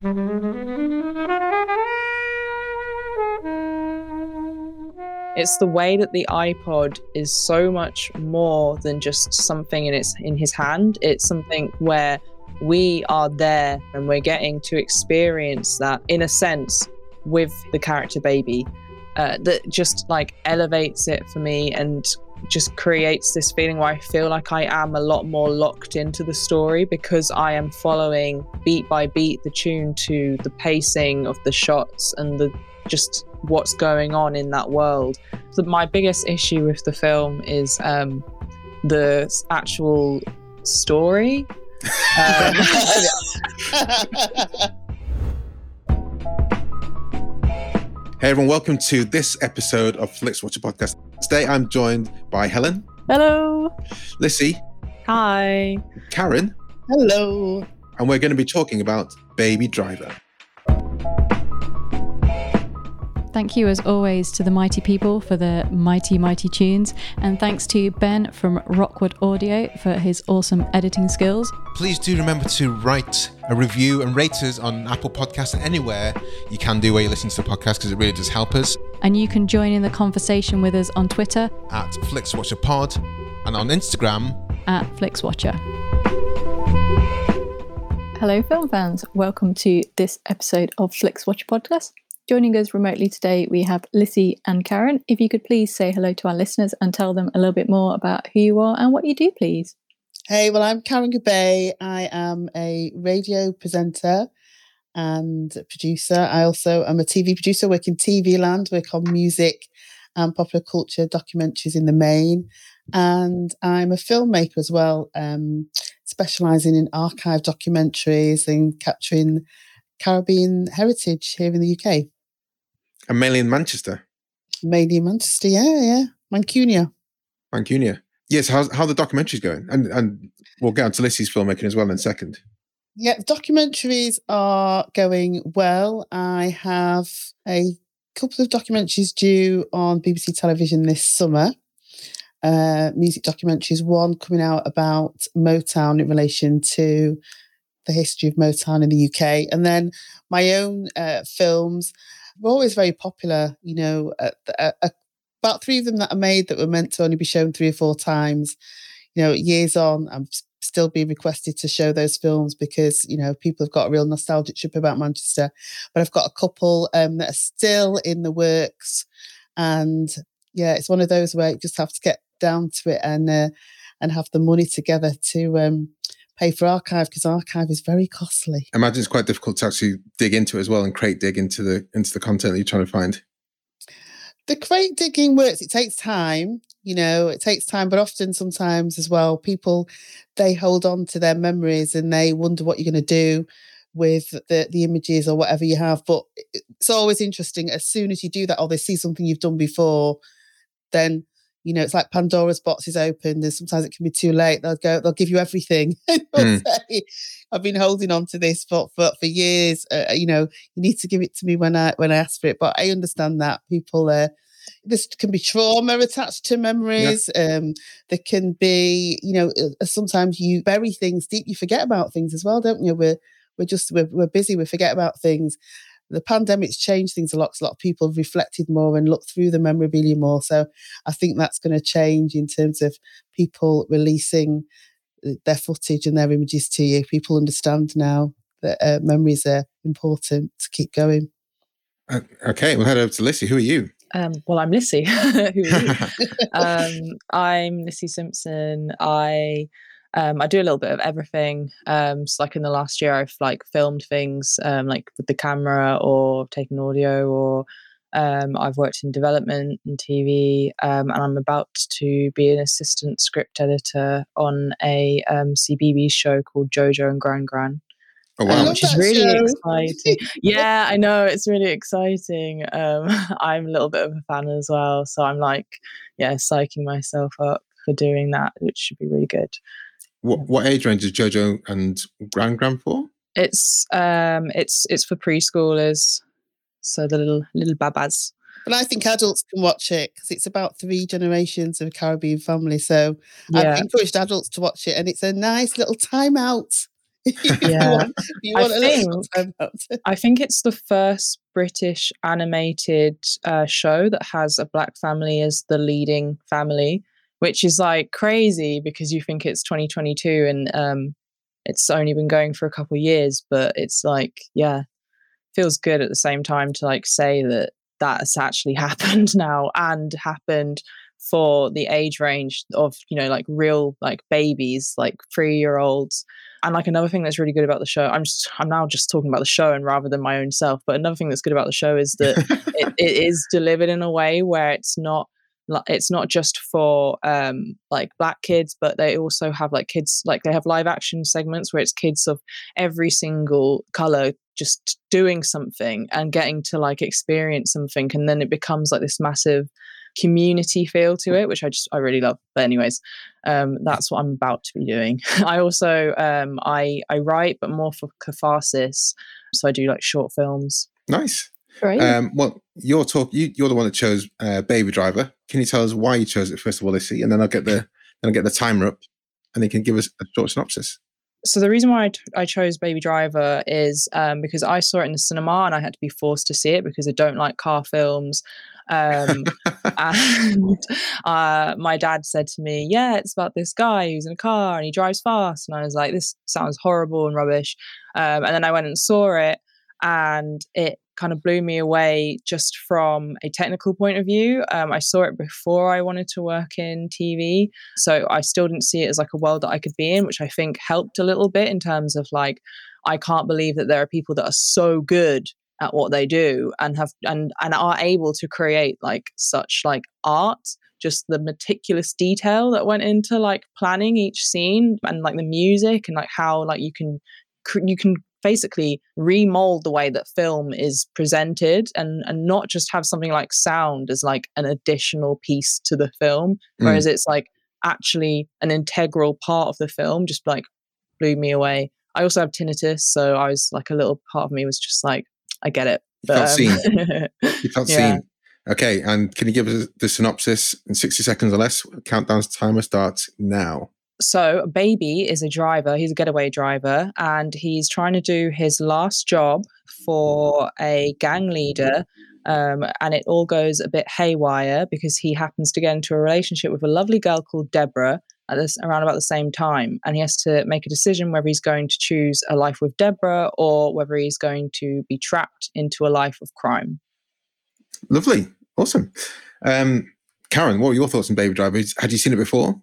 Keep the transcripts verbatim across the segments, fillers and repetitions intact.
It's the way that the iPod is so much more than just something in its in his hand. It's something where we are there and we're getting to experience that in a sense with the character baby, uh, that just like elevates it for me and just creates this feeling where I feel like I am a lot more locked into the story because I am following beat by beat the tune to the pacing of the shots and the just what's going on in that world. So my biggest issue with the film is um, the actual story. Um, Hey everyone, welcome to this episode of Flix Watcher Podcast. Today I'm joined by Helen. Hello. Lissy. Hi. Karen. Hello. And we're going to be talking about Baby Driver. Thank you as always to the mighty people for the mighty, mighty tunes. And thanks to Ben from Rockwood Audio for his awesome editing skills. Please do remember to write a review and rate us on Apple Podcasts and anywhere you can do where you listen to the podcast because it really does help us. And you can join in the conversation with us on Twitter at FlixWatcherPod and on Instagram at FlixWatcher. Hello film fans, welcome to this episode of Flix Watcher Podcast. Joining us remotely today, we have Lissy and Karen. If you could please say hello to our listeners and tell them a little bit more about who you are and what you do, please. Hey, well, I'm Karen Gabay. I am a radio presenter and producer. I also am a T V producer, work in T V land, work on music and popular culture documentaries in the main. And I'm a filmmaker as well, um, specialising in archive documentaries and capturing Caribbean heritage here in the U K. And mainly in Manchester. Mainly in Manchester, yeah, yeah. Mancunia. Mancunia. Yes, how's, how are the documentaries going? And and we'll get on to Lissy's filmmaking as well in a second. Yeah, documentaries are going well. I have a couple of documentaries due on B B C television this summer. Uh, music documentaries, one coming out about Motown in relation to the history of Motown in the U K. And then my own uh, films were always very popular, you know, uh, uh, uh, about three of them that are made that were meant to only be shown three or four times. You know, years on, I'm still being requested to show those films because, you know, people have got a real nostalgic trip about Manchester. But I've got a couple um, that are still in the works. And yeah, it's one of those where you just have to get down to it and uh, and have the money together to um, pay for archive, because archive is very costly. I imagine it's quite difficult to actually dig into it as well and crate dig into the into the content that you're trying to find. The crate digging works. It takes time, you know, it takes time, but often sometimes as well, people, they hold on to their memories and they wonder what you're going to do with the, the images or whatever you have. But it's always interesting. As soon as you do that or they see something you've done before, then, you know, it's like Pandora's box is opened and sometimes it can be too late. They'll go, they'll give you everything. mm. say, I've been holding on to this for, for, for years. Uh, you know, you need to give it to me when I, when I ask for it. But I understand that people, uh, this can be trauma attached to memories. Yeah. Um, there can be, you know, uh, sometimes you bury things deep. You forget about things as well, don't you? We're, we're just, we're, we're busy. We forget about things. The pandemic's changed things a lot because a lot of people have reflected more and looked through the memorabilia more. So I think that's going to change in terms of people releasing their footage and their images to you. People understand now that uh, memories are important to keep going. Uh, okay, we'll head over to Lissy. Who are you? Um, well, I'm Lissy. Who are you? um, I'm Lissy Simpson. I Um, I do a little bit of everything. Um, so like in the last year, I've like filmed things um, like with the camera or taken audio, or um, I've worked in development and T V, um, and I'm about to be an assistant script editor on a um, C B B S show called Jojo and Gran Gran. Oh, wow. Um, which is really show. exciting. Yeah, I know, it's really exciting. Um, I'm a little bit of a fan as well, so I'm like, yeah, psyching myself up for doing that, which should be really good. What what age range is Jojo and Gran Gran for? It's um it's it's for preschoolers, so the little little babas. But I think adults can watch it because it's about three generations of a Caribbean family. So Yeah. I've encouraged adults to watch it, and it's a nice little time out If Yeah. you want, if you I want a little think- time out. I think it's the first British animated uh, show that has a black family as the leading family, which is like crazy because you think it's twenty twenty-two and um, it's only been going for a couple of years, but it's like, yeah, feels good at the same time to like say that that has actually happened now and happened for the age range of, you know, like real like babies, like three year olds. And like another thing that's really good about the show, I'm just I'm now just talking about the show and rather than my own self, but another thing that's good about the show is that it, it is delivered in a way where it's not it's not just for um like black kids, but they also have like kids, like they have live action segments where it's kids of every single color just doing something and getting to like experience something, and then it becomes like this massive community feel to it, which I just I really love. But anyways, um that's what I'm about to be doing. I also um I I write, but more for catharsis, so I do like short films. Nice. Great. Um, well, you're talk. You, you're the one that chose uh, Baby Driver. Can you tell us why you chose it first of all, Lissy, and then I'll get the then I'll get the timer up, and you can give us a short synopsis. So the reason why I, t- I chose Baby Driver is um, because I saw it in the cinema and I had to be forced to see it because I don't like car films. Um, and uh, my dad said to me, yeah, it's about this guy who's in a car and he drives fast. And I was like, this sounds horrible and rubbish. Um, and then I went and saw it and it kind of blew me away just from a technical point of view. Um, I saw it before I wanted to work in T V. So I still didn't see it as like a world that I could be in, which I think helped a little bit in terms of like, I can't believe that there are people that are so good at what they do and have and and are able to create like such like art, just the meticulous detail that went into like planning each scene and like the music and like how like you can you can basically remold the way that film is presented and and not just have something like sound as like an additional piece to the film, whereas mm. it's like actually an integral part of the film. Just like blew me away. I also have tinnitus, so I was like a little part of me was just like, I get it. But, you felt um, seen. You felt yeah. seen. Okay, and can you give us the synopsis in sixty seconds or less? Countdown timer starts now. So Baby is a driver. He's a getaway driver, and he's trying to do his last job for a gang leader. Um, and it all goes a bit haywire because he happens to get into a relationship with a lovely girl called Deborah at this around about the same time. And he has to make a decision whether he's going to choose a life with Deborah or whether he's going to be trapped into a life of crime. Lovely. Awesome. Um, Karen, what were your thoughts on Baby Driver? Had you seen it before?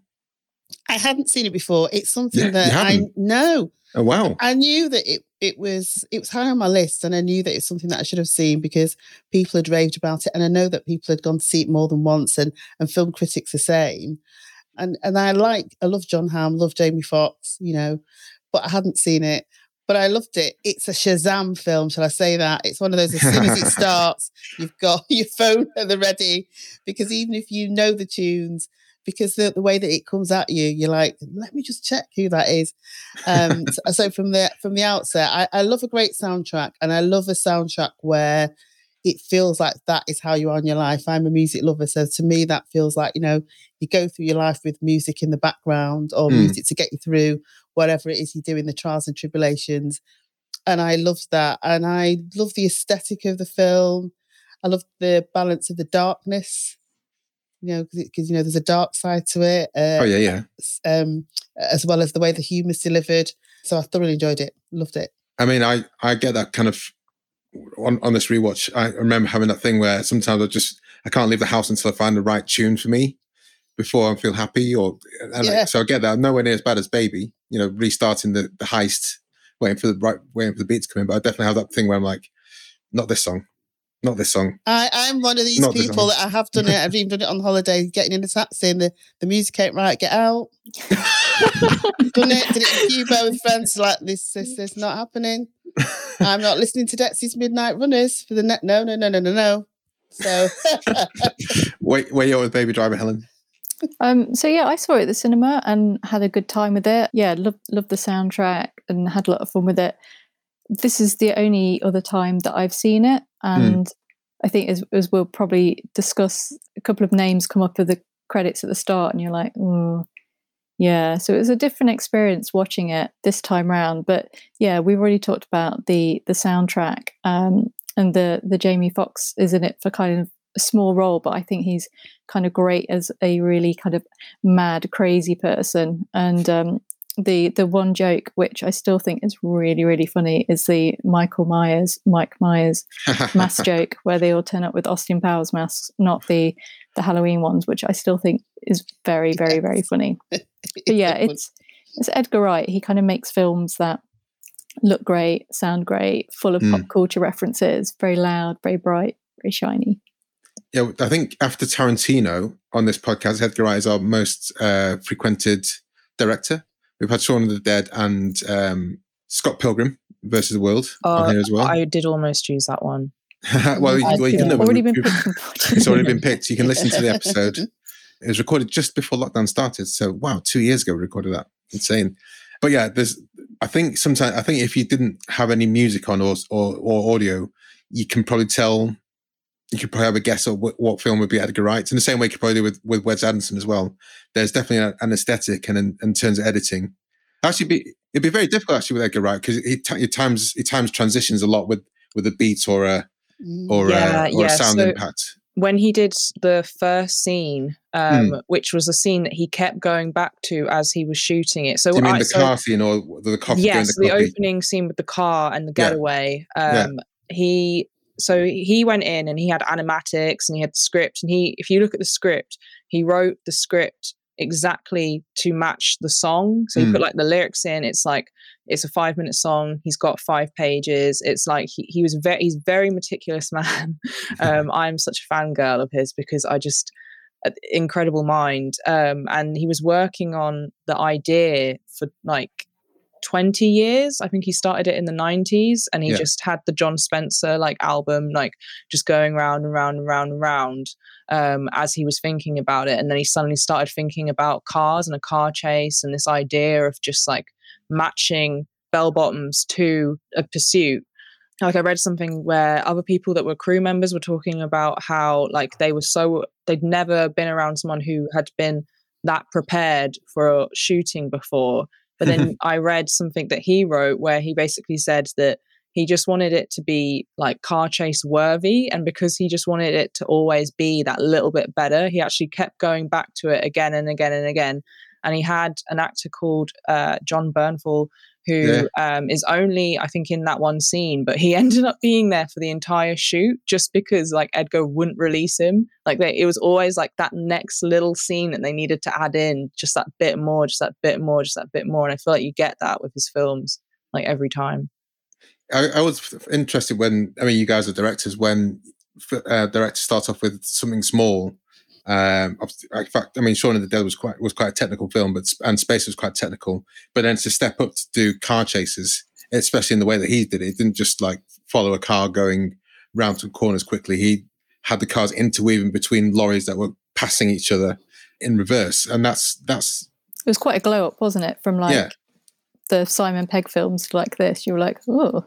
I hadn't seen it before. It's something Yeah, that I know. Oh wow! I knew that it it was it was high on my list, and I knew that it's something that I should have seen because people had raved about it, and I know that people had gone to see it more than once, and and film critics the same. And and I like I love John Hamm, love Jamie Foxx, you know, but I hadn't seen it. But I loved it. It's a Shazam film, shall I say that? It's one of those, as soon as it starts, you've got your phone at the ready, because even if you know the tunes, because the, the way that it comes at you, you're like, let me just check who that is. Um, so, so from the from the outset, I, I love a great soundtrack, and I love a soundtrack where it feels like that is how you are in your life. I'm a music lover, so to me that feels like, you know, you go through your life with music in the background or mm. music to get you through whatever it is you do in the trials and tribulations. And I love that. And I love the aesthetic of the film. I love the balance of the darkness, you know, because, you know, there's a dark side to it. Uh, oh, yeah, yeah. Um, as well as the way the humour's delivered. So I thoroughly enjoyed it. Loved it. I mean, I, I get that kind of, on, on this rewatch, I remember having that thing where sometimes I just, I can't leave the house until I find the right tune for me before I feel happy. Or and yeah. like, So I get that. I'm nowhere near as bad as Baby, you know, restarting the, the heist, waiting for the right, waiting for the beat to come in. But I definitely have that thing where I'm like, not this song. Not this song. I, I'm one of these Not people that I have done it. I've even done it on holiday, getting in the taxi and the, the music ain't right, get out. Done it, did it in Cuba with friends, like, this, this, this not happening. I'm not listening to Dexy's Midnight Runners for the net. No, no, no, no, no, no. So, wait, where you're with Baby Driver, Helen? Um, so yeah, I saw it at the cinema and had a good time with it. Yeah, loved loved the soundtrack and had a lot of fun with it. This is the only other time that I've seen it, and mm. I think as, as we'll probably discuss, a couple of names come up with the credits at the start, and you're like, oh, Yeah, so it was a different experience watching it this time round. But yeah, we've already talked about the the soundtrack, um, and the the Jamie Foxx is in it for kind of a small role, but I think he's kind of great as a really kind of mad, crazy person. And um, the the one joke which I still think is really really funny is the Michael Myers Mike Myers mask joke, where they all turn up with Austin Powers masks, not the the Halloween ones, which I still think is very very yes. very funny. But yeah, it's it's Edgar Wright. He kind of makes films that look great, sound great, full of mm. pop culture references, very loud, very bright, very shiny. Yeah, I think after Tarantino on this podcast, Edgar Wright is our most uh, frequented director. We've had Shaun of the Dead and um, Scott Pilgrim versus the World uh, on here as well. I did almost choose that one. well, you, well, you can know, already been picked. It's already been picked. You can listen to the episode. It was recorded just before lockdown started. So, wow, two years ago we recorded that. Insane. But yeah, there's. I think sometimes I think if you didn't have any music on or or, or audio, you can probably tell. You could probably have a guess of what, what film would be Edgar Wright. In the same way you could probably do with, with Wes Anderson as well. There's definitely a, an aesthetic and in, in terms of editing. Actually, be, it'd be very difficult actually with Edgar Wright because he, he times he times transitions a lot with, with a beat or a or, yeah, a, or yeah. a sound so impact. When he did the first scene, um, mm. which was a scene that he kept going back to as he was shooting it. So do you mean I, the so, car scene or the coffee? Yes, the, the opening scene with the car and the getaway. Yeah. Um, yeah. He. So he went in and he had animatics and he had the script, and he, if you look at the script, he wrote the script exactly to match the song. So he mm. put like the lyrics in. It's like, it's a five minute song. He's got five pages. It's like, he, he was very, he's very meticulous man. um, I'm such a fangirl of his because I just, uh, incredible mind. Um, and he was working on the idea for like twenty years. I think he started it in the nineties, and he yeah. just had the John Spencer like album like just going round and round and round and round um as he was thinking about it. And then he suddenly started thinking about cars and a car chase and this idea of just like matching bell bottoms to a pursuit. Like I read something where other people that were crew members were talking about how like they were so they'd never been around someone who had been that prepared for shooting before. But then I read something that he wrote where he basically said that he just wanted it to be like car chase worthy. And because he just wanted it to always be that little bit better, he actually kept going back to it again and again and again. And he had an actor called uh, John Bernthal, who yeah. um, is only, I think, in that one scene, but he ended up being there for the entire shoot just because like Edgar wouldn't release him. Like they, it was always like that next little scene that they needed to add in, just that bit more, just that bit more, just that bit more. And I feel like you get that with his films, like every time. I, I was interested when, I mean, you guys are directors, when uh, directors start off with something small. Um, in fact, I mean, Shaun of the Dead was quite was quite a technical film, but and Space was quite technical. But then to step up to do car chases, especially in the way that he did it, it didn't just like follow a car going round some corners quickly. He had the cars interweaving between lorries that were passing each other in reverse, and that's that's. It was quite a glow up, wasn't it? From like yeah. the Simon Pegg films like this, you were like, oh.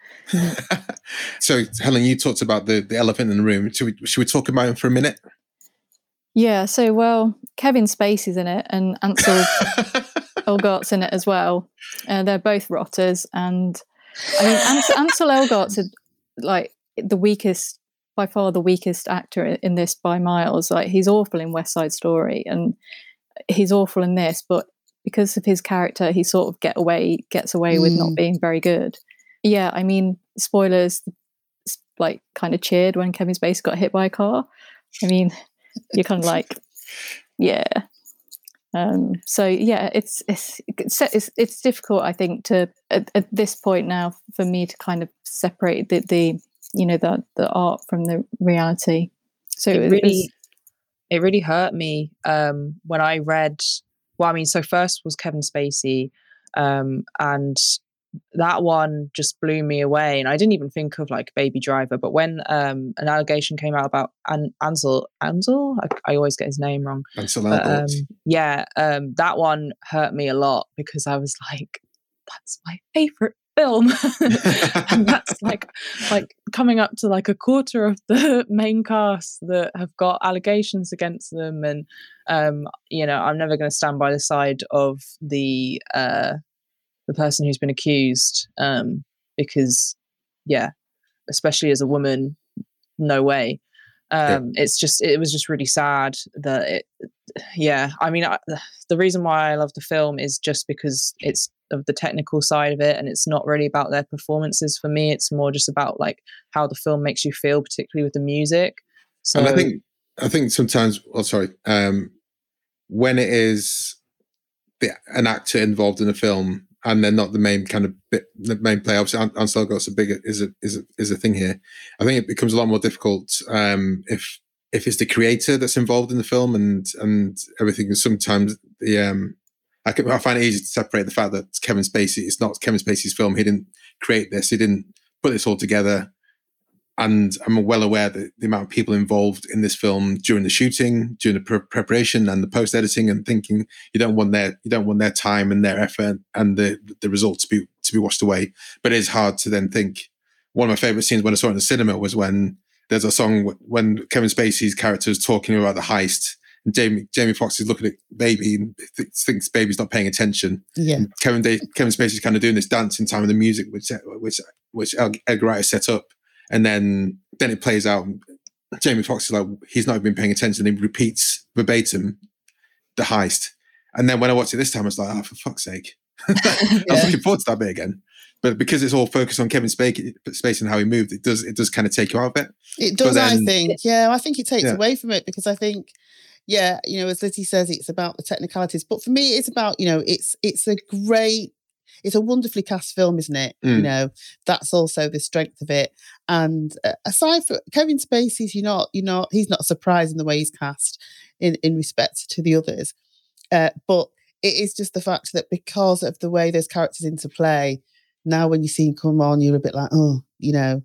So, Helen, you talked about the the elephant in the room. Should we should we talk about him for a minute? Yeah, so, well, Kevin Spacey's in it and Ansel Elgort's in it as well. Uh, they're both rotters. And, I mean, Ansel, Ansel Elgort's, like, the weakest, by far the weakest actor in this by miles. Like, he's awful in West Side Story and he's awful in this, but because of his character, he sort of get away, gets away mm. with not being very good. Yeah, I mean, spoilers, like, kind of cheered when Kevin Spacey got hit by a car. I mean... You're kind of like, yeah. Um, so yeah, it's, it's it's it's difficult, I think, to at, at this point now for me to kind of separate the, the you know the the art from the reality. So it it really was, it really hurt me um, when I read. Well, I mean, so first was Kevin Spacey, um, and that one just blew me away. And I didn't even think of like Baby Driver, but when um an allegation came out about An- Ansel Ansel I, I always get his name wrong. Ansel but, um, yeah um that one hurt me a lot because I was like, that's my favorite film. And that's like like coming up to like a quarter of the main cast that have got allegations against them. And um you know, I'm never going to stand by the side of the uh the person who's been accused, um because yeah, especially as a woman, no way. Um yeah. It's just, it was just really sad that it, yeah, I mean, I, the reason why I love the film is just because it's of the technical side of it, and it's not really about their performances. For me, it's more just about like how the film makes you feel, particularly with the music. So and I think I think sometimes, oh sorry, um when it is the, an actor involved in a film and they're not the main kind of bit, the main player. Obviously, Ansel Elgort's a big is a is a is a thing here. I think it becomes a lot more difficult um, if if it's the creator that's involved in the film and and everything. Sometimes the um, I can, I find it easy to separate the fact that it's Kevin Spacey. It's not Kevin Spacey's film. He didn't create this. He didn't put this all together. And I'm well aware that the amount of people involved in this film during the shooting, during the pre- preparation and the post editing, and thinking you don't want their you don't want their time and their effort and the the results to be to be washed away. But it is hard to then think. One of my favorite scenes when I saw it in the cinema was when there's a song when Kevin Spacey's character is talking about the heist, and Jamie Jamie Foxx is looking at Baby and th- thinks Baby's not paying attention. Yeah, and Kevin Day, Kevin Spacey's kind of doing this dance in time with the music, which which which Edgar Wright set up. And then, then it plays out. Jamie Foxx is like, he's not been paying attention. He repeats verbatim the heist. And then when I watched it this time, I was like, oh, for fuck's sake. I was yeah. looking forward to that bit again. But because it's all focused on Kevin Spacey, Spacey and how he moved, it does it does kind of take you out of it. It does, then, I think. Yeah, I think it takes yeah. away from it because I think, yeah, you know, as Lizzie says, it's about the technicalities. But for me, it's about, you know, it's it's a great, it's a wonderfully cast film, isn't it? Mm. You know, that's also the strength of it. And uh, aside from Kevin Spacey's, you're not, you're not, he's not surprised in the way he's cast in, in respect to the others. Uh, but it is just the fact that because of the way those characters interplay, now when you see him come on, you're a bit like, oh, you know,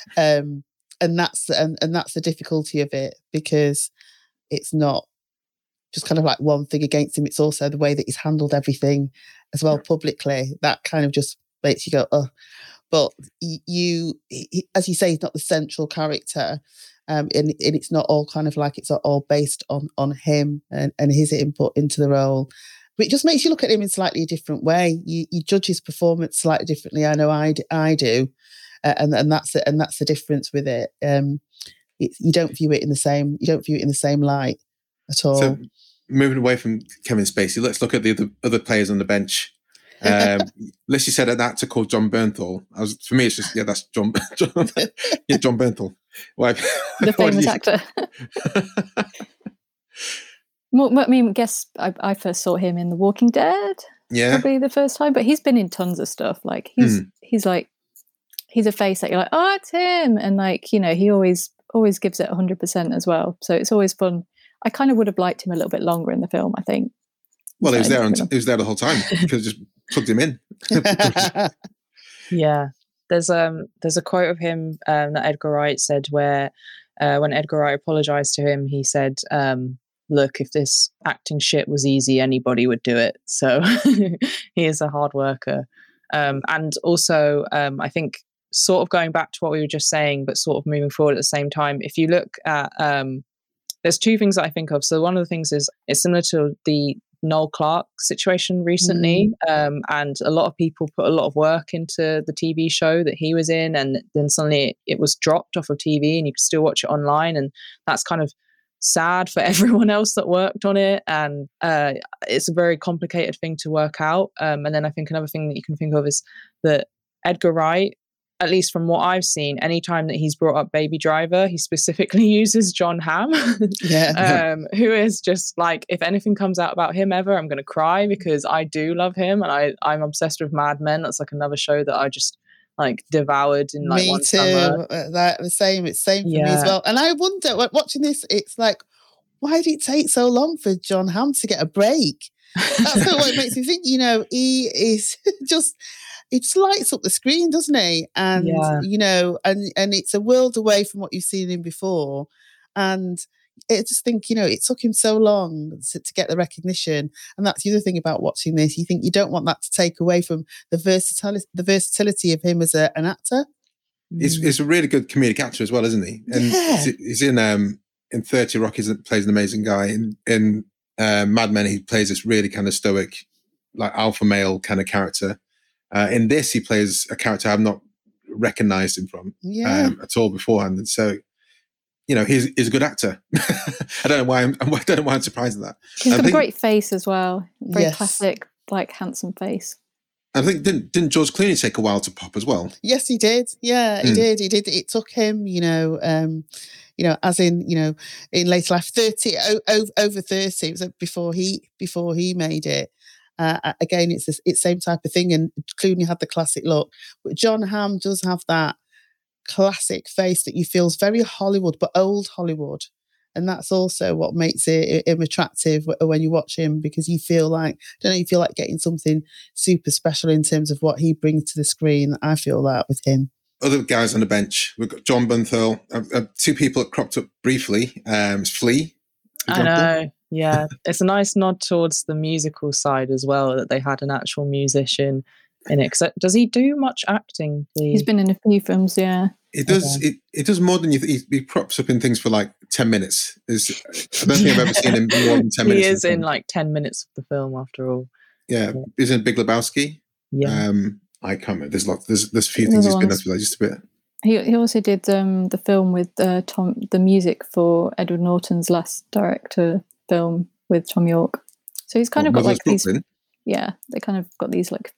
um, and that's and, and that's the difficulty of it because it's not just kind of like one thing against him. It's also the way that he's handled everything as well publicly. That kind of just makes you go, oh. But you, he, as you say, he's not the central character, um, and, and it's not all kind of like it's all based on on him and, and his input into the role. But it just makes you look at him in slightly a different way. You you judge his performance slightly differently. I know I, I do, uh, and and that's it. And that's the difference with it. Um, it, you don't view it in the same. You don't view it in the same light at all. So moving away from Kevin Spacey, let's look at the other, other players on the bench. Um, Lissy said an actor called John Bernthal. I was for me, it's just yeah, that's John. John yeah, John Bernthal. Why? The famous actor. Well, I mean, I guess I, I first saw him in The Walking Dead. Yeah, probably the first time. But he's been in tons of stuff. Like he's mm. he's like he's a face that you're like, oh, it's him, and like you know, he always always gives it a hundred percent as well. So it's always fun. I kind of would have liked him a little bit longer in the film, I think. Well, he was there. On, he was there the whole time. You could have just plugged him in. Yeah, there's um there's a quote of him um, that Edgar Wright said where uh, when Edgar Wright apologized to him, he said, um, "Look, if this acting shit was easy, anybody would do it." So he is a hard worker, um, and also um, I think sort of going back to what we were just saying, but sort of moving forward at the same time. If you look at um, there's two things that I think of. So one of the things is it's similar to the Noel Clarke situation recently, mm. um, and a lot of people put a lot of work into the T V show that he was in, and then suddenly it, it was dropped off of T V and you could still watch it online, and that's kind of sad for everyone else that worked on it, and uh, it's a very complicated thing to work out. Um, and then I think another thing that you can think of is that Edgar Wright, at least from what I've seen, anytime that he's brought up Baby Driver, he specifically uses Jon Hamm, yeah. um, who is just like, if anything comes out about him ever, I'm going to cry because I do love him, and I, I'm obsessed with Mad Men. That's like another show that I just like devoured in like me one too. summer. That the same. It's same for yeah. me as well. And I wonder, watching this, it's like, why did it take so long for Jon Hamm to get a break? That's what it makes me think. You know, he is just. It just lights up the screen, doesn't he? And, yeah. you know, and, and it's a world away from what you've seen him before. And, I just think, you know, it took him so long to, to get the recognition. And that's the other thing about watching this. You think you don't want that to take away from the versatility, the versatility of him as a, an actor. He's, he's a really good comedic actor as well, isn't he? And Yeah. he's, he's in um, in thirty Rock, he plays an amazing guy. In, in uh, Mad Men, he plays this really kind of stoic, like alpha male kind of character. Uh, in this, he plays a character I've not recognized him from Yeah. um, at all beforehand. And so, you know, he's, he's a good actor. I don't know why I'm, I don't know why I'm surprised at that. He's I got think, a great face as well. Very Yes. classic, like handsome face. I think didn't didn't George Clooney take a while to pop as well? Yes, he did. Yeah, he Mm. did. He did. It took him, you know, um, you know, as in, you know, in later life, thirty o- o- over thirty. It was before he before he made it. Uh, again, it's the it's same type of thing. And Clooney had the classic look, but John Hamm does have that classic face that you feel is very Hollywood, but old Hollywood. And that's also what makes it him attractive when you watch him, because you feel like, I don't know, you feel like getting something super special in terms of what he brings to the screen. I feel that with him. Other guys on the bench, we've got John Bernthal, uh, uh, two people that cropped up briefly. Um, it's Flea. for I example. know. Yeah. It's a nice nod towards the musical side as well, that they had an actual musician in it. 'Cause does he do much acting? Lee? He's been in a few films, yeah. It does. It, it does more than you. Th- he, he crops up in things for like ten minutes. Is I don't think I've ever seen him more than ten He minutes. is in film. like ten minutes of the film after all. Yeah, he's in Big Lebowski. Yeah. Um, I can't remember. There's lots. There's there's a few There's things he's other been up ones. to. Like just a bit. He he also did um, the film with uh, Tom, the music for Edward Norton's last director film with Tom York. So he's kind What, of got Mother's like these, Brooklyn? yeah, they kind of got these like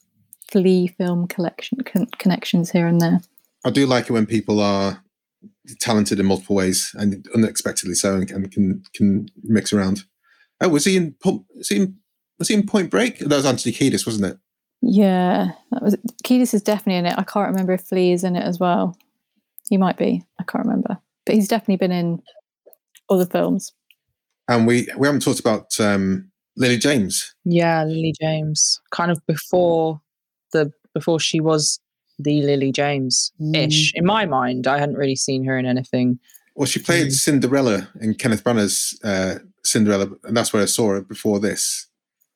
Flea film collection con- connections here and there. I do like it when people are talented in multiple ways and unexpectedly so, and can can, can mix around. Oh, was he in? Pump- Was he in, was he in Point Break? That was Anthony Kiedis, wasn't it? Yeah, that was Kiedis is definitely in it. I can't remember if Flea is in it as well. He might be. I can't remember, but he's definitely been in other films. And we we haven't talked about um, Lily James. Yeah, Lily James. Kind of before the before she was the Lily James ish. In my mind, I hadn't really seen her in anything. Well, she played Mm. Cinderella in Kenneth Branagh's uh, Cinderella, and that's where I saw her before this.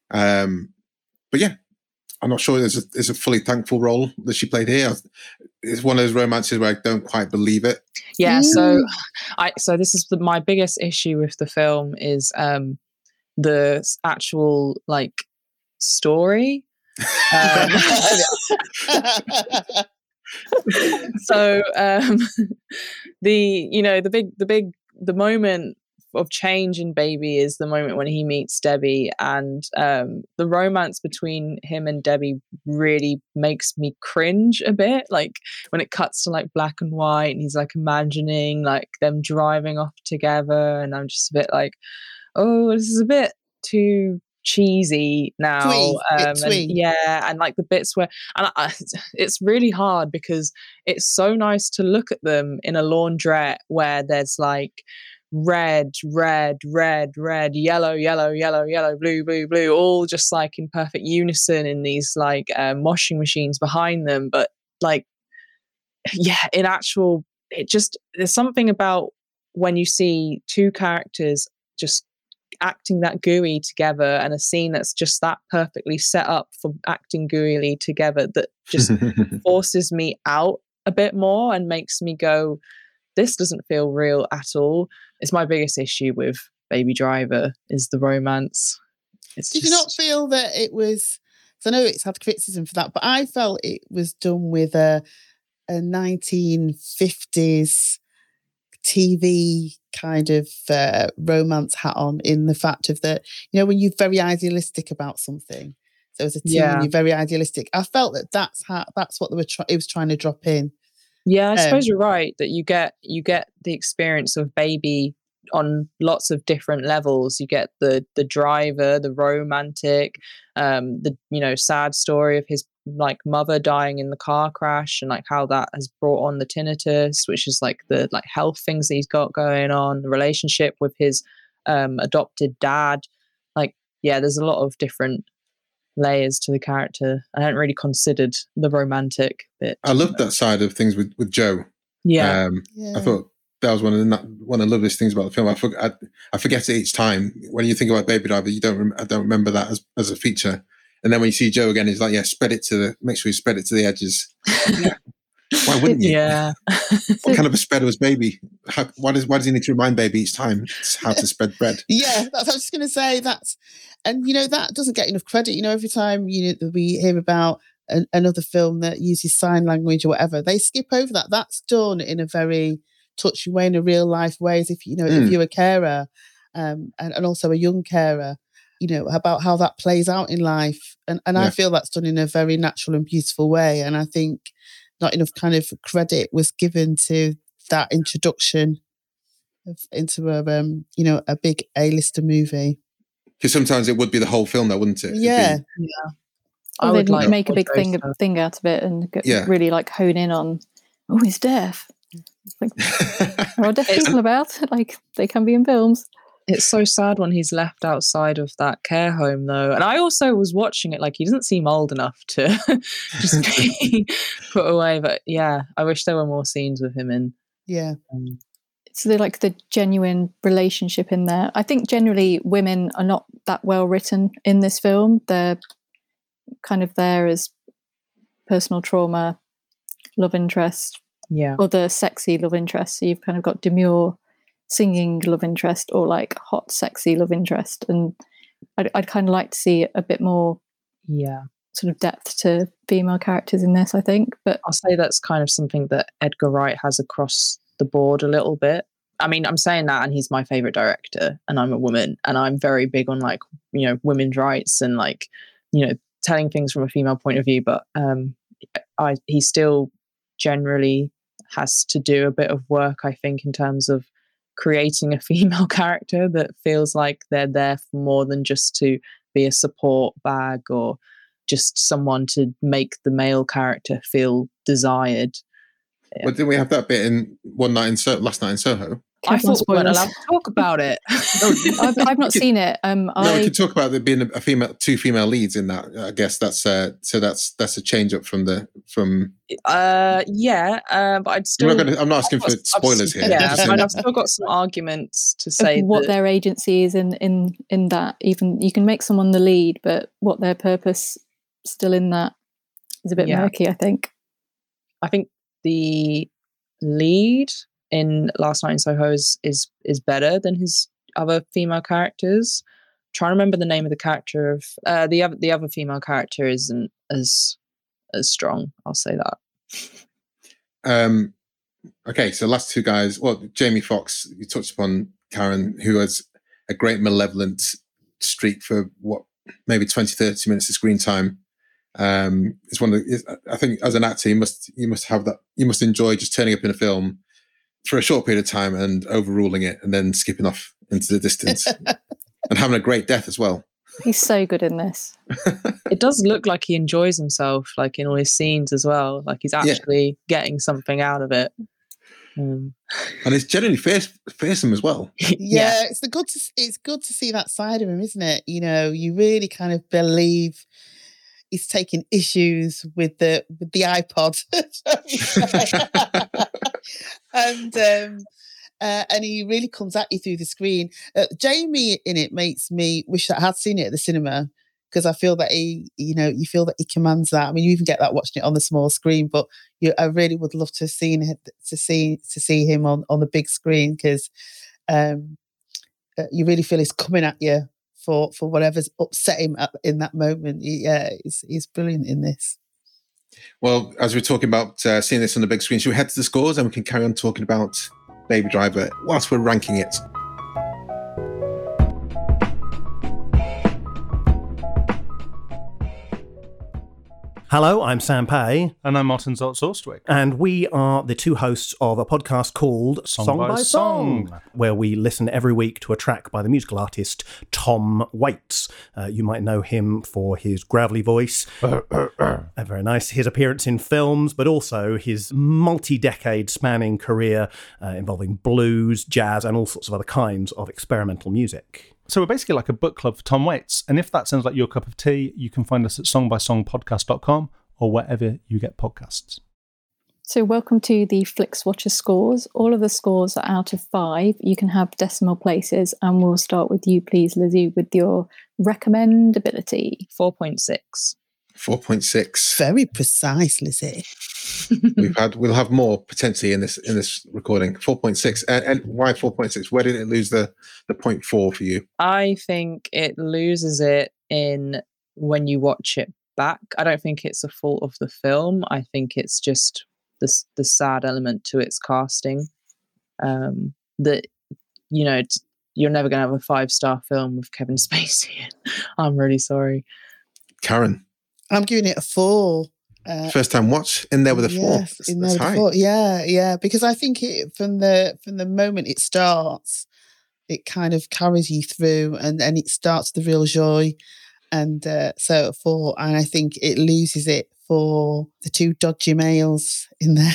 Um, but yeah, I'm not sure there's a, there's a fully thankful role that she played here. It's one of those romances where I don't quite believe it. Yeah, so I so this is the, my biggest issue with the film is um the s- actual like story. Um, so um the you know the big the big the moment of change in Baby is the moment when he meets Debbie, and um the romance between him and Debbie really makes me cringe a bit, like when it cuts to like black and white and he's like imagining like them driving off together, and I'm just a bit like, oh, this is a bit too cheesy now. Twee, bit um, twee. and yeah, and like the bits where and I, I, it's really hard because it's so nice to look at them in a laundrette where there's like red, red, red, red, yellow, yellow, yellow, yellow, blue, blue, blue, all just like in perfect unison in these like um, washing machines behind them. But like, yeah, in actual, it just, there's something about when you see two characters just acting that gooey together and a scene that's just that perfectly set up for acting gooeyly together that just forces me out a bit more and makes me go, this doesn't feel real at all. It's my biggest issue with Baby Driver is the romance. It's Did just, you not feel that it was? So I know it's had criticism for that, but I felt it was done with a a nineteen fifties T V kind of uh, romance hat on, in the fact of that, you know, when you're very idealistic about something. So as a teen, Yeah. you're very idealistic. I felt that that's how that's what they were. Try- it was trying to drop in. Yeah, I suppose Um, you're right that you get you get the experience of Baby on lots of different levels. You get the the driver, the romantic, um, the you know sad story of his like mother dying in the car crash, and like how that has brought on the tinnitus, which is like the like health things that he's got going on, the relationship with his um, adopted dad. Like, yeah, there's a lot of different layers to the character. I hadn't really considered the romantic bit. I loved that side of things with, with Joe. Yeah. Um, Yeah. I thought that was one of the one of the loveliest things about the film. I forget, I, I forget it each time. When you think about Baby Driver, you don't. Rem- I don't remember that as, as a feature. And then when you see Joe again, he's like, "Yeah, spread it to the. Make sure you spread it to the edges." Yeah. Why wouldn't you? Yeah. What kind of a spreader was Baby? How, why does Why does he need to remind Baby each time how to spread bread? Yeah, that's what I was just going to say. That's and you know that doesn't get enough credit. You know, every time you know we hear about an, another film that uses sign language or whatever, they skip over that. That's done in a very touching way, in a real life way. As if you know, mm. if you're a carer, um, and, and also a young carer, you know, about how that plays out in life. And and yeah. I feel that's done in a very natural and beautiful way. And I think not enough kind of credit was given to that introduction of, into a um, you know, a big A-lister movie. Because sometimes it would be the whole film, though, wouldn't it? Yeah, be, yeah. I would like make a big thing stuff. thing out of it and go, yeah. really like hone in on. Oh, he's deaf. Like, there are deaf people about. Like they can be in films. It's so sad when he's left outside of that care home, though. And I also was watching it, like, he doesn't seem old enough to just be put away. But yeah, I wish there were more scenes with him in. Yeah. Um, so they're like the genuine relationship in there. I think generally women are not that well written in this film. They're kind of there as personal trauma, love interest, yeah, or the sexy love interest. So you've kind of got demure singing love interest or like hot sexy love interest, and I'd, I'd kind of like to see a bit more yeah sort of depth to female characters in this, I think. But I'll say that's kind of something that Edgar Wright has across the board a little bit. I mean, I'm saying that and he's my favorite director and I'm a woman and I'm very big on like, you know, women's rights and like, you know, telling things from a female point of view, but um I he still generally has to do a bit of work, I think, in terms of creating a female character that feels like they're there for more than just to be a support bag or just someone to make the male character feel desired. Yeah. Well, didn't we have that bit in One Night in so- Last Night in Soho? I thought we weren't allowed to talk about it. no, I've, I've not seen it. Um, no, I... we could talk about there being a female, two female leads in that. I guess that's uh, so that's that's a change up from the from. Uh, yeah, uh, but I'd still. Not gonna, I'm not asking for spoilers here. Yeah, but I've still got some arguments to say what that, their agency is in in in that. Even you can make someone the lead, but what their purpose still in that is a bit yeah. murky, I think. I think the lead in Last Night in Soho is, is is better than his other female characters. I'm trying to remember the name of the character of uh, the other the other female character isn't as as strong. I'll say that. Um. Okay, so last two guys. Well, Jamie Foxx, you touched upon Karen, who has a great malevolent streak for what maybe twenty, thirty minutes of screen time. Um, it's one of the, I think as an actor, you must you must have that. You must enjoy just turning up in a film for a short period of time and overruling it and then skipping off into the distance and having a great death as well. He's so good in this. It does look like he enjoys himself, like in all his scenes as well. Like he's actually yeah. getting something out of it. Um. And it's generally fierce, fearsome as well. Yeah, yeah, it's the good. To, it's good to see that side of him, isn't it? You know, you really kind of believe he's taking issues with the with the iPod, and um, uh, and he really comes at you through the screen. Uh, Jamie in it makes me wish that I had seen it at the cinema because I feel that he, you know, you feel that he commands that. I mean, you even get that watching it on the small screen, but you, I really would love to have seen it, to see to see him on on the big screen because um, uh, you really feel he's coming at you. For, for whatever's upset him at, in that moment. Yeah, he's, he's brilliant in this. Well, as we're talking about uh, seeing this on the big screen, should we head to the scores and we can carry on talking about Baby Driver whilst we're ranking it? Hello, I'm Sam Pay. And I'm Martin Zoltz-Orstwick. And we are the two hosts of a podcast called Song, Song by, by Song, Song, where we listen every week to a track by the musical artist Tom Waits. Uh, you might know him for his gravelly voice. uh, very nice. His appearance in films, but also his multi-decade spanning career uh, involving blues, jazz, and all sorts of other kinds of experimental music. So we're basically like a book club for Tom Waits. And if that sounds like your cup of tea, you can find us at song by song podcast dot com or wherever you get podcasts. So welcome to the FlixWatcher scores. All of the scores are out of five. You can have decimal places, and we'll start with you, please, Lizzie, with your recommendability. four point six. four point six. Very precise, Lizzie. We've had, we'll have more potentially in this in this recording. four point six. And, and why four point six? Where did it lose the the point four for you? I think it loses it in when you watch it back. I don't think it's a fault of the film. I think it's just the the sad element to its casting. Um, that you know it's, you're never going to have a five star film with Kevin Spacey. I'm really sorry, Karen. I'm giving it a four. Uh, First time watch in there with a four. Yes, That's, in that's there with high. a four. Yeah, yeah. Because I think it from the from the moment it starts, it kind of carries you through, and and it starts the real joy. And uh, so four, and I think it loses it for the two dodgy males in there.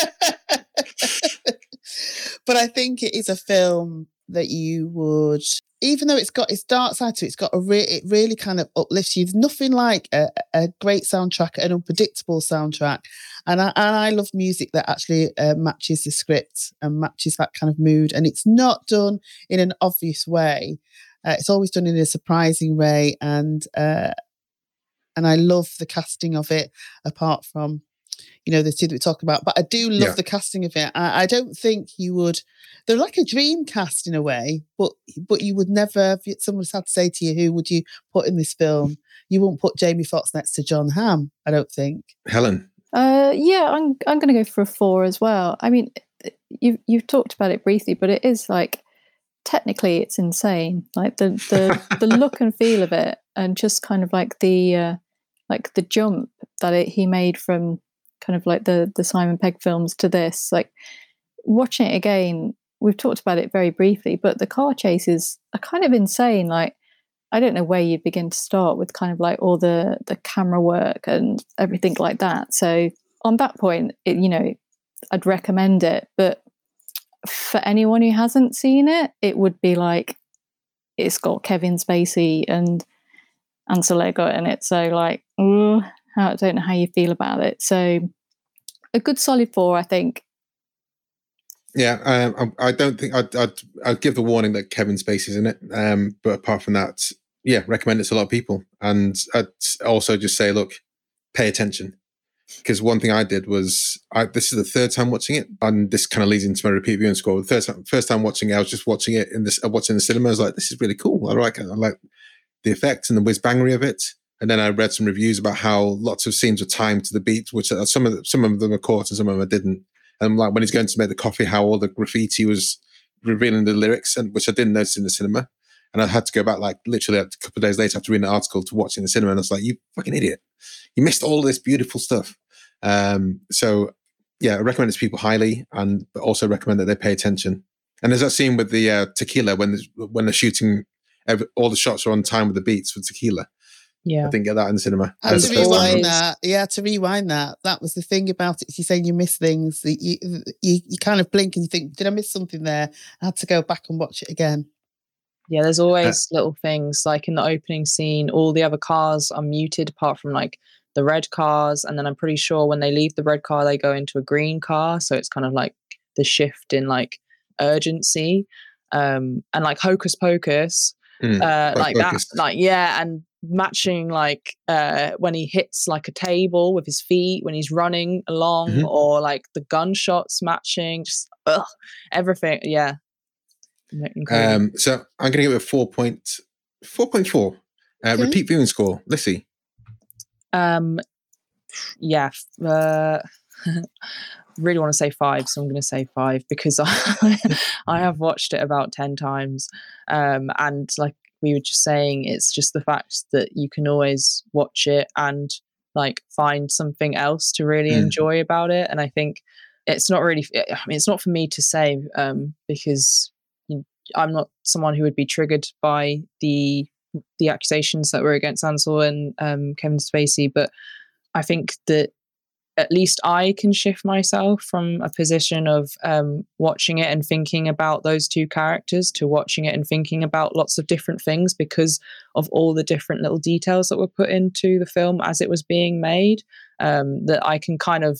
But I think it is a film that you would, even though it's got its dark side to it, it's got a re- it really kind of uplifts you. There's nothing like a, a great soundtrack, an unpredictable soundtrack, and I and I love music that actually uh, matches the script and matches that kind of mood, and it's not done in an obvious way. Uh, it's always done in a surprising way, and uh, and I love the casting of it. Apart from, you know, the two that we talked about, but I do love Yeah. the casting of it. I, I don't think you would. They're like a dream cast in a way, but but you would never. If someone's had to say to you, who would you put in this film? You wouldn't put Jamie Foxx next to John Hamm. I don't think. Helen. Uh, yeah, I'm I'm going to go for a four as well. I mean, you've you've talked about it briefly, but it is like, technically it's insane. Like the the, the look and feel of it, and just kind of like the uh, like the jump that it, he made from kind of like the the Simon Pegg films to this. Like watching it again, we've talked about it very briefly, but the car chases are kind of insane. Like I don't know where you'd begin to start with kind of like all the the camera work and everything like that. So on that point, it, you know, I'd recommend it, but for anyone who hasn't seen it, it would be like, it's got Kevin Spacey and Ansel Elgort in it. So like, ooh, I don't know how you feel about it. So a good solid four, I think. Yeah, um, I, I don't think I'd, I'd I'd give the warning that Kevin Spacey's in it. Um, but apart from that, yeah, recommend it to a lot of people. And I'd also just say, look, pay attention. Because one thing I did was, I, this is the third time watching it, and this kind of leads into my repeat viewing score. The third time, first time watching it, I was just watching it in this, watching the cinema. I was like, this is really cool. I like it. I like the effects and the whiz bangery of it. And then I read some reviews about how lots of scenes were timed to the beat, which are, some of the, some of them are caught and some of them didn't. And like when he's going to make the coffee, how all the graffiti was revealing the lyrics, and which I didn't notice in the cinema. And I had to go back like literally a couple of days later after reading an article to watch in the cinema. And I was like, you fucking idiot. You missed all this beautiful stuff. Um, so yeah, I recommend it to people highly, and but also recommend that they pay attention. And there's that scene with the uh, tequila when when they're shooting, every, all the shots are on time with the beats for tequila. Yeah, I didn't get that in the cinema. And As to the first time. rewind that, yeah, to rewind that, that was the thing about it. You're saying you miss things, that you, you you kind of blink and you think, did I miss something there? I had to go back and watch it again. Yeah, there's always uh, little things like in the opening scene, all the other cars are muted apart from like the red cars, and then I'm pretty sure when they leave the red car they go into a green car, so it's kind of like the shift in like urgency, um and like Hocus Pocus, mm, uh like focus. that, like yeah, and matching like uh when he hits like a table with his feet when he's running along, mm-hmm. or like the gunshots matching, just ugh, everything. Yeah, incredible. Um so I'm gonna give it a four point four point four. Uh, okay. Repeat viewing score, Lissy. Um, yeah, uh, really want to say five, so I'm going to say five because I, I have watched it about ten times. Um, and like we were just saying, it's just the fact that you can always watch it and like find something else to really mm. enjoy about it. And I think it's not really, I mean, it's not for me to say, um, because you know, I'm not someone who would be triggered by the the accusations that were against Ansel and um, Kevin Spacey, but I think that at least I can shift myself from a position of um, watching it and thinking about those two characters to watching it and thinking about lots of different things because of all the different little details that were put into the film as it was being made, um, that I can kind of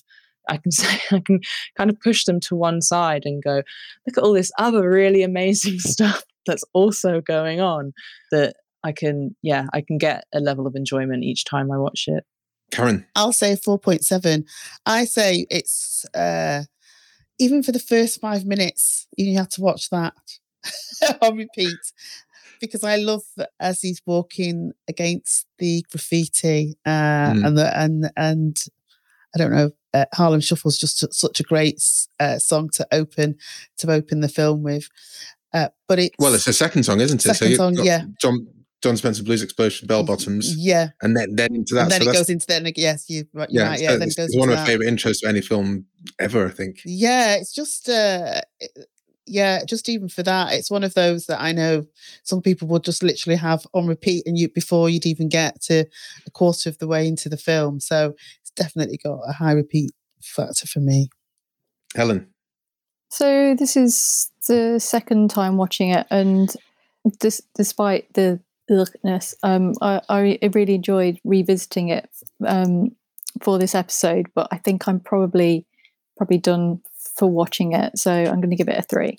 I can say I can kind of push them to one side and go, look at all this other really amazing stuff that's also going on, that I can, yeah, I can get a level of enjoyment each time I watch it. Karen? I'll say four point seven. I say it's, uh, even for the first five minutes, you have to watch that on repeat, because I love as he's walking against the graffiti uh, mm. and the and and I don't know, uh, Harlem Shuffle's just such a great uh, song to open to open the film with. Uh, but it's well, it's the second song, isn't it? Second so you've song, got yeah. John John Spencer Blues Explosion, Bell Bottoms, yeah, and then then into that. And then so it goes into then. Yes, you right. Yeah, right, yeah. So then it's, it goes it's one of my that. favorite intros to any film ever, I think. Yeah, it's just. Uh, Yeah, just even for that, it's one of those that I know some people would just literally have on repeat, and you before you'd even get to a quarter of the way into the film. So it's definitely got a high repeat factor for me. Helen? So this is the second time watching it, and this, despite the ughness, um, I, I really enjoyed revisiting it um, for this episode. But I think I'm probably probably done for watching it, so I'm going to give it a three.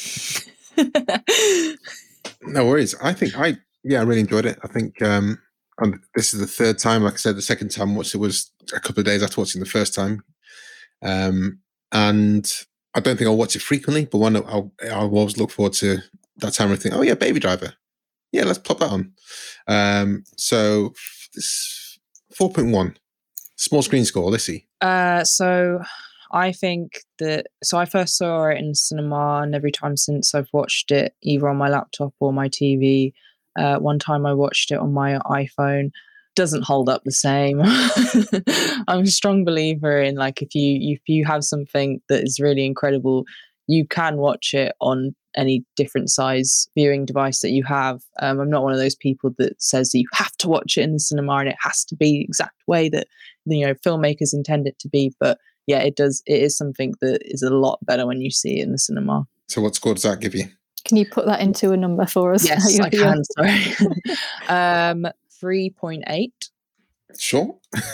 No worries. I think I yeah I really enjoyed it. I think um and this is the third time. Like I said, the second time I watched it was a couple of days after watching the first time, um and I don't think I'll watch it frequently, but one I'll I'll always look forward to that time. I think, oh yeah, Baby Driver, yeah, let's pop that on. Um so this four point one small screen score. Let's see. Uh so I think that, so I first saw it in cinema, and every time since I've watched it either on my laptop or my T V. Uh, one time I watched it on my iPhone. Doesn't hold up the same. I'm a strong believer in, like, if you if you have something that is really incredible, you can watch it on any different size viewing device that you have. Um, I'm not one of those people that says that you have to watch it in the cinema and it has to be the exact way that, you know, filmmakers intend it to be, but yeah, it does. It is something that is a lot better when you see it in the cinema. So what score does that give you? Can you put that into a number for us? Yes, I can. Sorry. um, three point eight. Sure.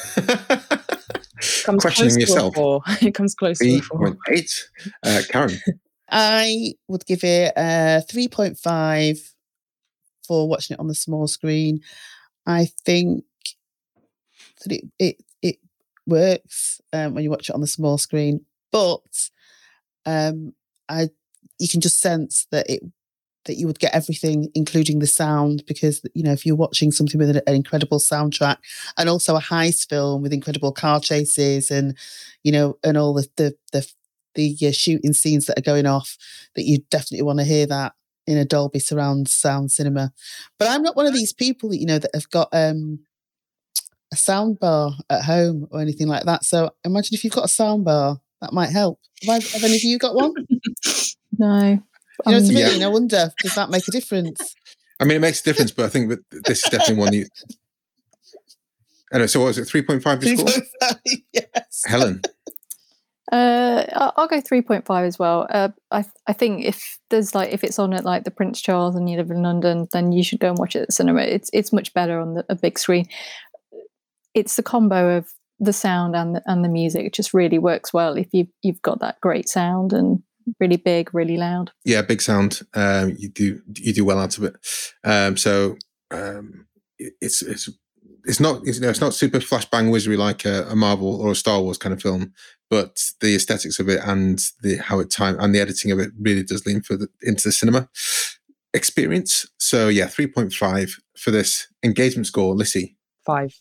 Comes Questioning yourself. It comes close to three point eight. Uh, Karen? I would give it a three point five for watching it on the small screen. I think that it, it, it works um, when you watch it on the small screen, but um, I you can just sense that it that you would get everything, including the sound, because, you know, if you're watching something with an, an incredible soundtrack and also a heist film with incredible car chases and, you know, and all the the the, the uh, shooting scenes that are going off, that you definitely want to hear that in a Dolby surround sound cinema. But I'm not one of these people that, you know, that have got um, a sound bar at home or anything like that. So imagine if you've got a sound bar, that might help. Have, I, have any of you got one? No. You know what I mean? Yeah. I wonder, does that make a difference? I mean, it makes a difference, but I think that this is definitely one you... Anyway, so what was it, three point five to score? Yes. Helen? Uh, I'll, I'll go three point five as well. Uh, I I think if there's like if it's on at like the Prince Charles and you live in London, then you should go and watch it at the cinema. It's it's much better on the, a big screen. It's the combo of the sound and the, and the music. It just really works well if you you've got that great sound and really big, really loud. Yeah, big sound. Um, you do you do well out of it. Um, so um, it's it's it's not it's, you know, it's not super flash bang whizzery like a, a Marvel or a Star Wars kind of film, but the aesthetics of it and the how it time and the editing of it really does lean for the, into the cinema experience. So yeah, three point five for this engagement score. Lissy? Five.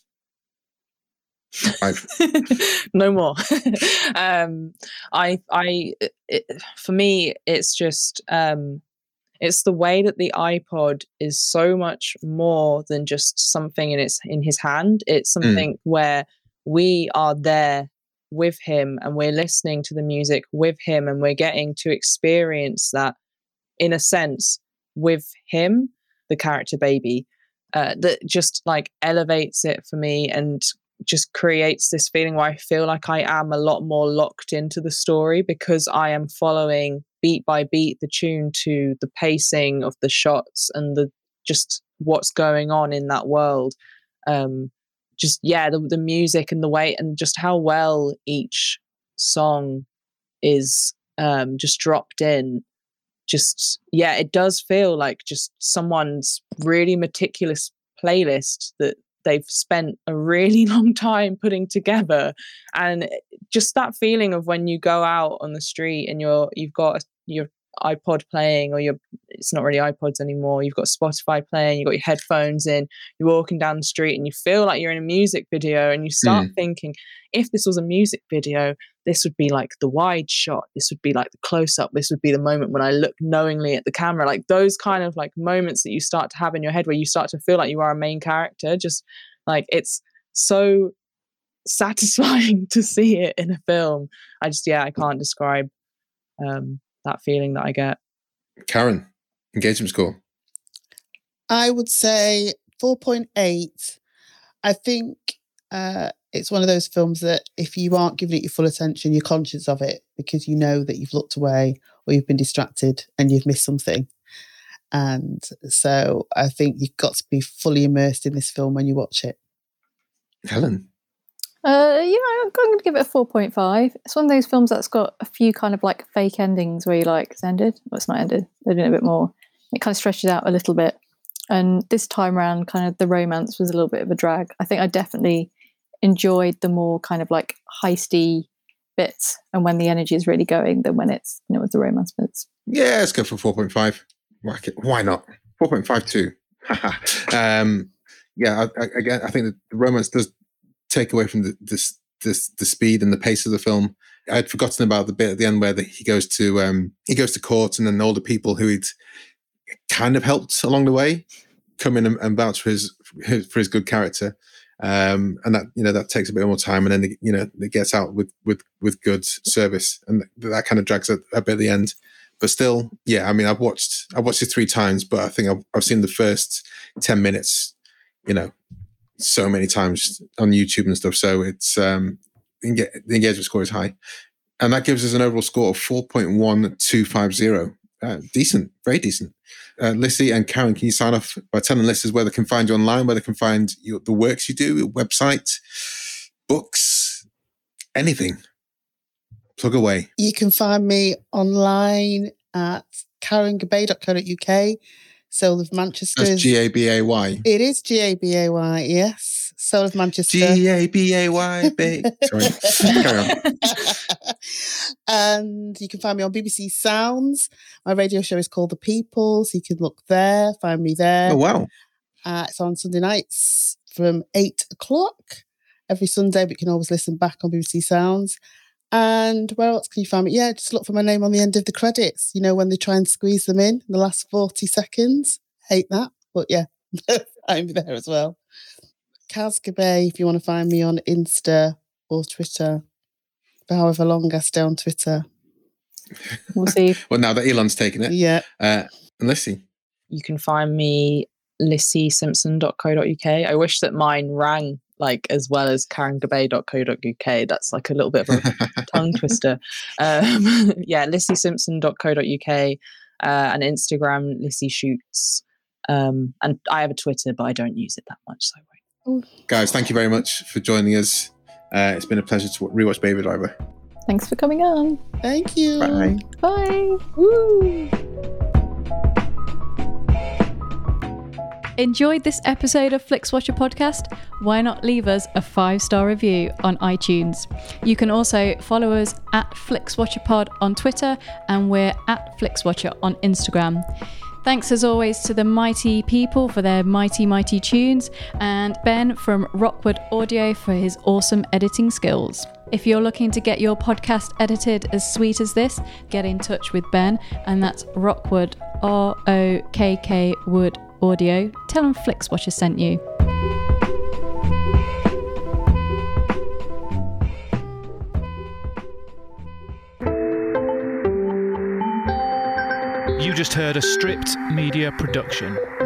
Five. No more. um, I, I, it, for me, it's just, um, it's the way that the iPod is so much more than just something in its in his hand. It's something mm. where we are there with him and we're listening to the music with him and we're getting to experience that, in a sense, with him, the character Baby, uh, that just like elevates it for me and just creates this feeling where I feel like I am a lot more locked into the story because I am following beat by beat the tune to the pacing of the shots and the just what's going on in that world. Um, just, yeah, the, the music and the way and just how well each song is um, just dropped in, just, yeah, it does feel like just someone's really meticulous playlist that they've spent a really long time putting together. And just that feeling of when you go out on the street and you're you've got your iPod playing, or your it's not really iPods anymore, you've got Spotify playing, you've got your headphones in, you're walking down the street and you feel like you're in a music video, and you start mm. thinking, if this was a music video, this would be like the wide shot, this would be like the close-up, this would be the moment when I look knowingly at the camera. Like those kind of like moments that you start to have in your head where you start to feel like you are a main character. Just like, it's so satisfying to see it in a film. I just, yeah, I can't describe um that feeling that I get. Karen, engagement score? I would say four point eight. I think uh, it's one of those films that if you aren't giving it your full attention, you're conscious of it because you know that you've looked away or you've been distracted and you've missed something. And so I think you've got to be fully immersed in this film when you watch it. Helen? Uh, yeah, I'm going to give it a four point five. It's one of those films that's got a few kind of like fake endings where you're like, it's ended? Well, it's not ended. They're doing a bit more. It kind of stretches out a little bit. And this time around, kind of the romance was a little bit of a drag. I think I definitely enjoyed the more kind of like heisty bits and when the energy is really going than when it's, you know, with the romance bits. Yeah, let's go for four point five. Why not? four point five two. um, yeah, I, I, again, I think that the romance does take away from the this this the speed and the pace of the film. I'd forgotten about the bit at the end where the, he goes to um he goes to court, and then all the people who he'd kind of helped along the way come in and, and vouch for his, his for his good character, um and that, you know, that takes a bit more time, and then, you know, it gets out with with with good service, and that kind of drags a, a bit at the end. But still, yeah, I mean, I've watched I've watched it three times, but I think I've, I've seen the first ten minutes, you know, so many times on YouTube and stuff. So it's um the engagement score is high, and that gives us an overall score of four point one two five zero. Uh, decent, very decent. Uh, Lissy and Karen, can you sign off by telling listeners where they can find you online, where they can find your, the works you do, your website, books, anything? Plug away. You can find me online at karen gabay dot co dot uk. Soul of Manchester. That's G A B A Y. It is G A B A Y, yes. Soul of Manchester. G A B A Y, babe. Sorry. Carry on. And you can find me on B B C Sounds. My radio show is called The People, so you can look there, find me there. Oh, wow. Uh, it's on Sunday nights from eight o'clock every Sunday, but you can always listen back on B B C Sounds. And where else can you find me? Yeah, just look for my name on the end of the credits. You know, when they try and squeeze them in, in the last forty seconds. Hate that. But yeah, I'm there as well. Kaz Gabay, if you want to find me on Insta or Twitter, for however long I stay on Twitter. We'll see. Well, now that Elon's taken it. Yeah. Uh, and Lissy. You can find me lissy simpson dot co dot uk. I wish that mine rang like as well as karen gabay dot co dot uk. That's like a little bit of a tongue twister. Um, yeah, lissy simpson dot co dot uk, uh, and Instagram Lissy Shoots. Um, and I have a Twitter, but I don't use it that much, so I won't. Guys, thank you very much for joining us. Uh, it's been a pleasure to rewatch Baby Driver. Thanks for coming on. Thank you. Bye. Bye. Woo. Enjoyed this episode of FlixWatcher Podcast? Why not leave us a five-star review on iTunes? You can also follow us at FlixWatcherPod on Twitter, and we're at FlixWatcher on Instagram. Thanks as always to the mighty people for their mighty, mighty tunes, and Ben from Rockwood Audio for his awesome editing skills. If you're looking to get your podcast edited as sweet as this, get in touch with Ben, and that's Rockwood, R O K K Wood Audio. Tell them FlixWatcher sent you. You just heard a Stripped Media production.